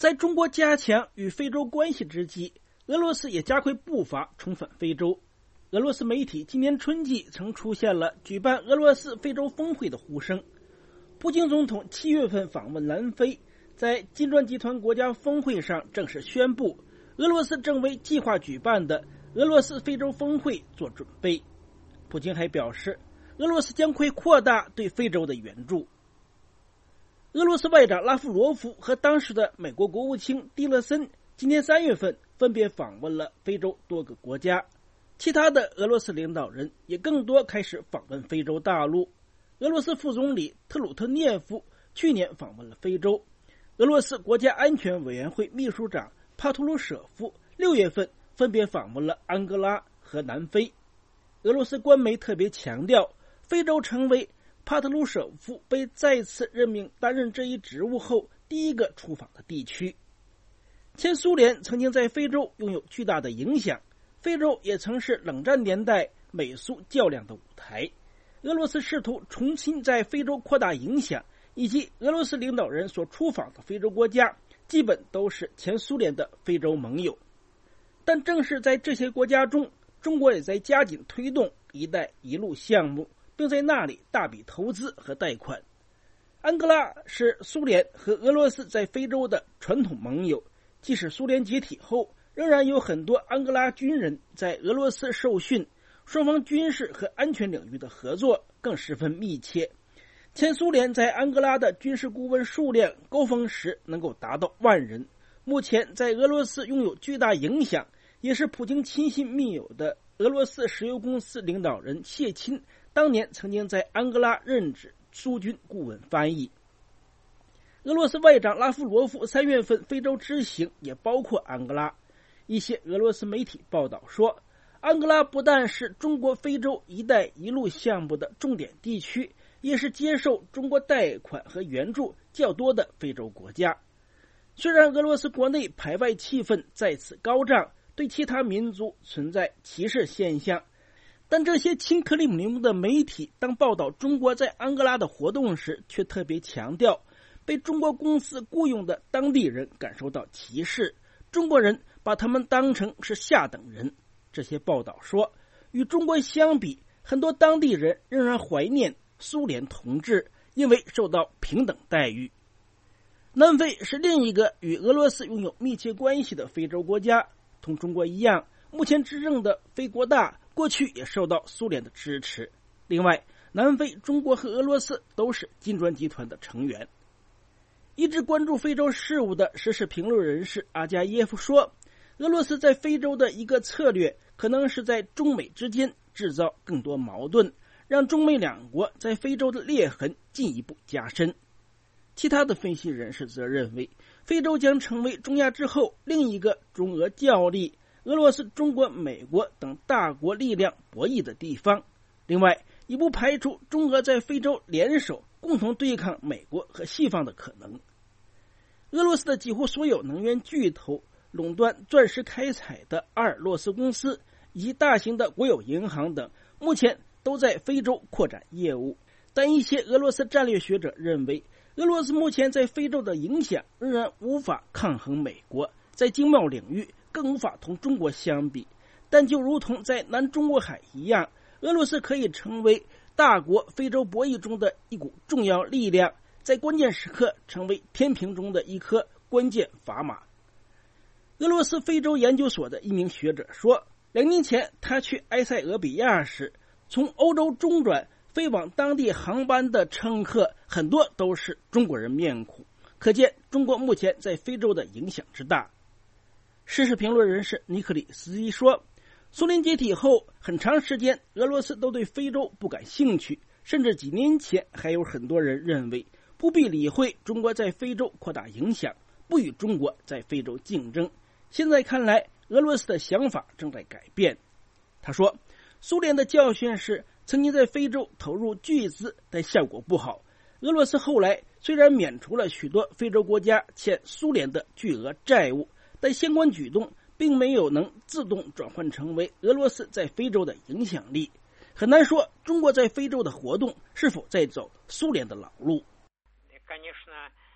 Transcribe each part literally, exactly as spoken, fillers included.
在中国加强与非洲关系之际，俄罗斯也加快步伐重返非洲。俄罗斯媒体今年春季曾出现了举办俄罗斯非洲峰会的呼声。普京总统七月份访问南非，在金砖集团国家峰会上正式宣布，俄罗斯正为计划举办的俄罗斯非洲峰会做准备。普京还表示，俄罗斯将会扩大对非洲的援助。俄罗斯外长拉夫罗夫和当时的美国国务卿蒂勒森今年三月份分别访问了非洲多个国家，其他的俄罗斯领导人也更多开始访问非洲大陆。俄罗斯副总理特鲁特涅夫去年访问了非洲，俄罗斯国家安全委员会秘书长帕图鲁舍夫六月份分别访问了安哥拉和南非。俄罗斯官媒特别强调，非洲成为帕特鲁舍夫被再次任命担任这一职务后第一个出访的地区。前苏联曾经在非洲拥有巨大的影响，非洲也曾是冷战年代美苏较量的舞台。俄罗斯试图重新在非洲扩大影响，以及俄罗斯领导人所出访的非洲国家基本都是前苏联的非洲盟友。但正是在这些国家中，中国也在加紧推动一带一路项目，并在那里大笔投资和贷款。安哥拉是苏联和俄罗斯在非洲的传统盟友，即使苏联解体后，仍然有很多安哥拉军人在俄罗斯受训，双方军事和安全领域的合作更十分密切。前苏联在安哥拉的军事顾问数量高峰时能够达到万人，目前在俄罗斯拥有巨大影响，也是普京亲信密友的俄罗斯石油公司领导人谢钦当年曾经在安哥拉任职苏军顾问翻译。俄罗斯外长拉夫罗夫三月份非洲之行也包括安哥拉。一些俄罗斯媒体报道说，安哥拉不但是中国非洲一带一路项目的重点地区，也是接受中国贷款和援助较多的非洲国家。虽然俄罗斯国内排外气氛再次高涨，对其他民族存在歧视现象，但这些亲克里姆林宫的媒体当报道中国在安哥拉的活动时，却特别强调被中国公司雇佣的当地人感受到歧视，中国人把他们当成是下等人。这些报道说，与中国相比，很多当地人仍然怀念苏联统治，因为受到平等待遇。南非是另一个与俄罗斯拥有密切关系的非洲国家，同中国一样，目前执政的非国大过去也受到苏联的支持。另外，南非、中国和俄罗斯都是金砖集团的成员。一直关注非洲事务的时事评论人士阿加耶夫说，俄罗斯在非洲的一个策略可能是在中美之间制造更多矛盾，让中美两国在非洲的裂痕进一步加深。其他的分析人士则认为，非洲将成为中亚之后另一个中俄较力，俄罗斯、中国、美国等大国力量博弈的地方。另外，也不排除中俄在非洲联手共同对抗美国和西方的可能。俄罗斯的几乎所有能源巨头垄断钻石开采的阿尔洛斯公司以及大型的国有银行等，目前都在非洲扩展业务。但一些俄罗斯战略学者认为，俄罗斯目前在非洲的影响仍然无法抗衡美国，在经贸领域更无法同中国相比。但就如同在南中国海一样，俄罗斯可以成为大国非洲博弈中的一股重要力量，在关键时刻成为天平中的一颗关键砝码。俄罗斯非洲研究所的一名学者说，两年前他去埃塞俄比亚时，从欧洲中转飞往当地航班的乘客很多都是中国人面孔，可见中国目前在非洲的影响之大。时事评论人士尼克里斯基说，苏联解体后很长时间俄罗斯都对非洲不感兴趣，甚至几年前还有很多人认为不必理会中国在非洲扩大影响，不与中国在非洲竞争。现在看来，俄罗斯的想法正在改变。他说，苏联的教训是曾经在非洲投入巨资，但效果不好。俄罗斯后来虽然免除了许多非洲国家欠苏联的巨额债务，但相关举动并没有能自动转换成为俄罗斯在非洲的影响力。很难说中国在非洲的活动是否在走苏联的老路。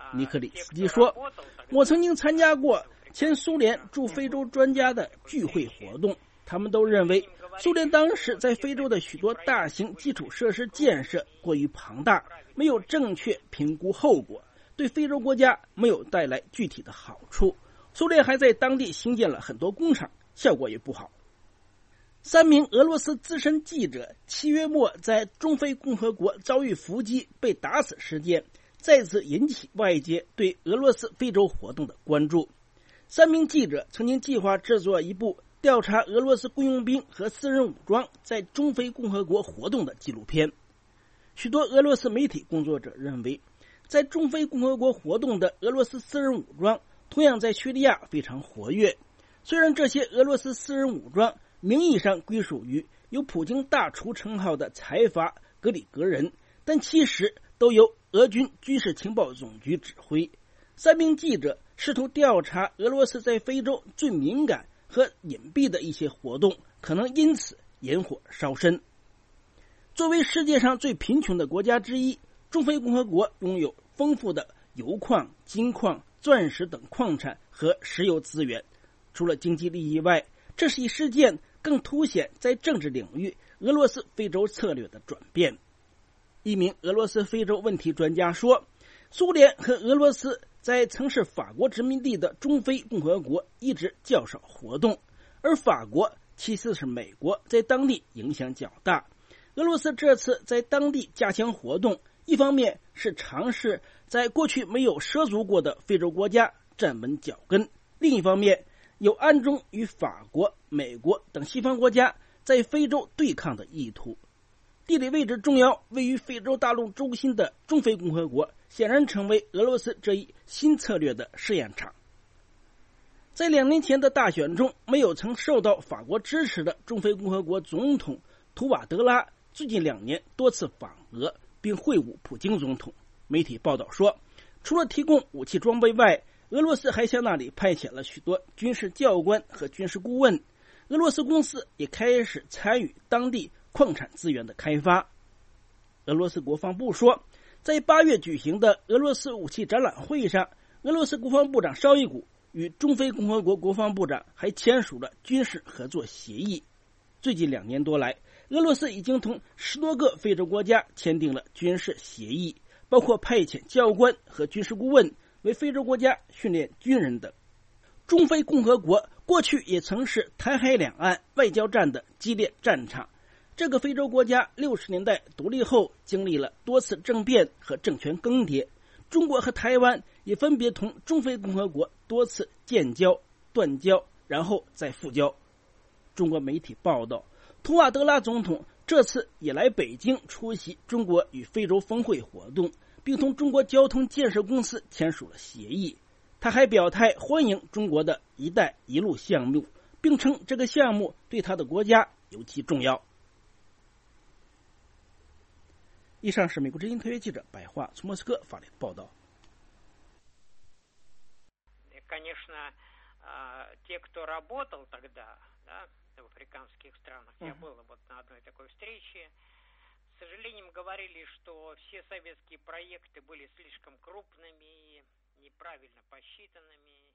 尼克里斯基说：“我曾经参加过前苏联驻非洲专家的聚会活动，他们都认为苏联当时在非洲的许多大型基础设施建设过于庞大，没有正确评估后果，对非洲国家没有带来具体的好处。苏联还在当地兴建了很多工厂，效果也不好。”三名俄罗斯资深记者七月末在中非共和国遭遇伏击被打死事件，再次引起外界对俄罗斯非洲活动的关注。三名记者曾经计划制作一部调查俄罗斯雇佣兵和私人武装在中非共和国活动的纪录片。许多俄罗斯媒体工作者认为，在中非共和国活动的俄罗斯私人武装同样在叙利亚非常活跃。虽然这些俄罗斯私人武装名义上归属于有普京大厨称号的财阀格里格人，但其实都由俄军军事情报总局指挥。三名记者试图调查俄罗斯在非洲最敏感和隐蔽的一些活动，可能因此引火烧身。作为世界上最贫穷的国家之一，中非共和国拥有丰富的油矿、金矿、钻石等矿产和石油资源。除了经济利益外，这是一事件更凸显在政治领域俄罗斯非洲策略的转变。一名俄罗斯非洲问题专家说，苏联和俄罗斯在曾是法国殖民地的中非共和国一直较少活动，而法国其次是美国在当地影响较大。俄罗斯这次在当地加强活动，一方面是尝试在过去没有涉足过的非洲国家站稳脚跟，另一方面有暗中与法国、美国等西方国家在非洲对抗的意图。地理位置重要，位于非洲大陆中心的中非共和国显然成为俄罗斯这一新策略的试验场。在两年前的大选中，没有曾受到法国支持的中非共和国总统图瓦德拉最近两年多次访俄并会晤普京总统。媒体报道说，除了提供武器装备外，俄罗斯还向那里派遣了许多军事教官和军事顾问。俄罗斯公司也开始参与当地矿产资源的开发。俄罗斯国防部说，在八月举行的俄罗斯武器展览会上，俄罗斯国防部长绍伊古与中非共和国国防部长还签署了军事合作协议。最近两年多来，俄罗斯已经同十多个非洲国家签订了军事协议，包括派遣教官和军事顾问为非洲国家训练军人等。中非共和国过去也曾是台海两岸外交战的激烈战场。这个非洲国家六十年代独立后经历了多次政变和政权更迭，中国和台湾也分别同中非共和国多次建交、断交，然后再复交。中国媒体报道，图瓦德拉总统这次也来北京出席中国与非洲峰会活动，并同中国交通建设公司签署了协议。他还表态欢迎中国的一带一路项目，并称这个项目对他的国家尤其重要。以上是美国之音特约记者白桦从莫斯科发来的报道。 Конечно, те, кто работал тогда, да, в африканских странах, я был вот на одной такой встрече, с сожалением говорили, что все советские проекты были слишком крупными, неправильно посчитанными.